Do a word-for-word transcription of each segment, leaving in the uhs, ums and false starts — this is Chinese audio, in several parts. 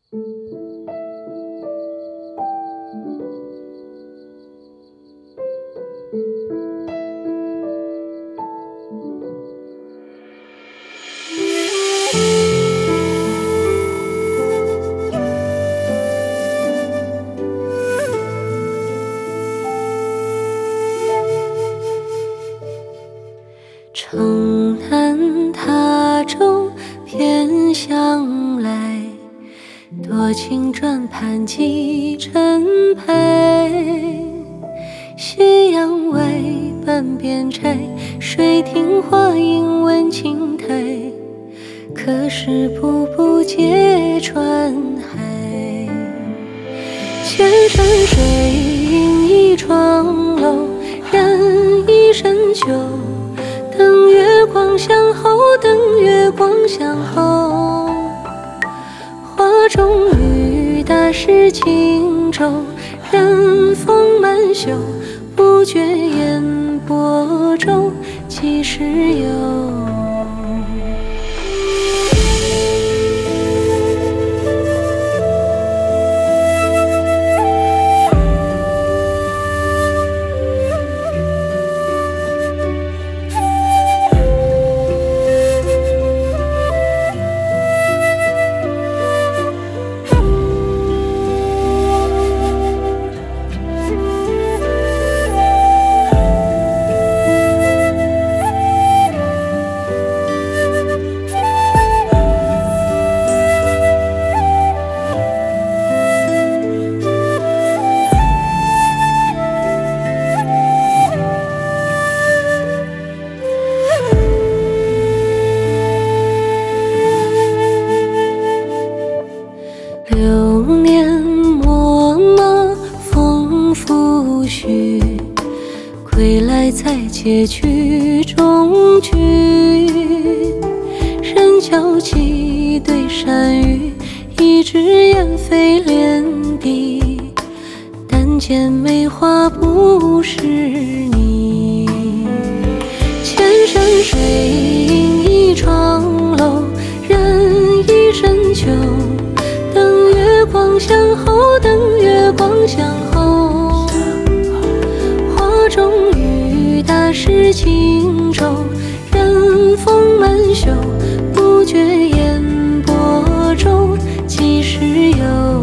城南塔舟偏向来，多情转盘几成陪。斜阳外半边柴，水听花影闻轻台。可是步步皆穿海，千山水映一幢楼，人一身旧。等月光向后，等月光向后，画中雨打湿轻舟，任风满袖，不觉烟波中几时有。流年默默风拂絮，归来在结局中聚。人交几对山芋，一只燕飞连地。但见梅花不是你，千山水映一幢楼，人一身旧。等月光向后，等月光向后，画中雨打湿轻舟，任风满袖，不觉烟波中几时有。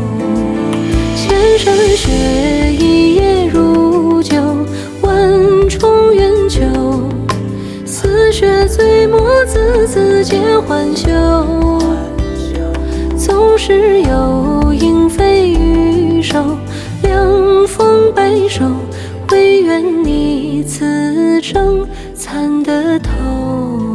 千山雪一夜如酒，万重圆秋，似雪醉墨，字字皆还休。纵使有莺飞羽瘦，凉风白首，唯愿你此生参得透。